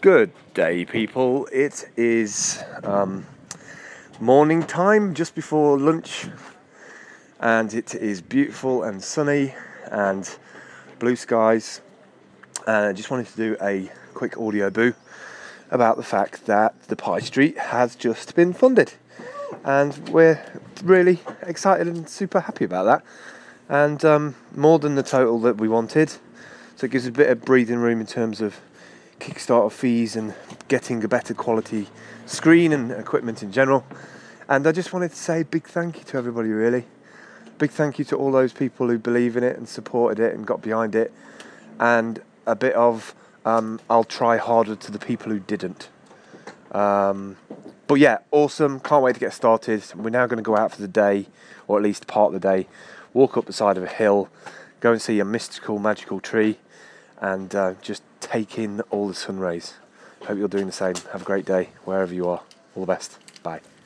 Good day, people. It is morning time, just before lunch, and it is beautiful and sunny and blue skies. And I just wanted to do a quick audio boo about the fact that the Pie Street has just been funded, and we're really excited and super happy about that, and more than the total that we wanted, so it gives us a bit of breathing room in terms of Kickstarter fees and getting a better quality screen and equipment in general. And I just wanted to say a big thank you to everybody, really. Big thank you to all those people who believe in it and supported it and got behind it, and a bit of I'll try harder to the people who didn't. But yeah, awesome, can't wait to get started. We're now going to go out for the day, or at least part of the day, walk up the side of a hill, go and see a mystical, magical tree, and just take in all the sun rays. Hope you're doing the same. Have a great day wherever you are. All the best. Bye.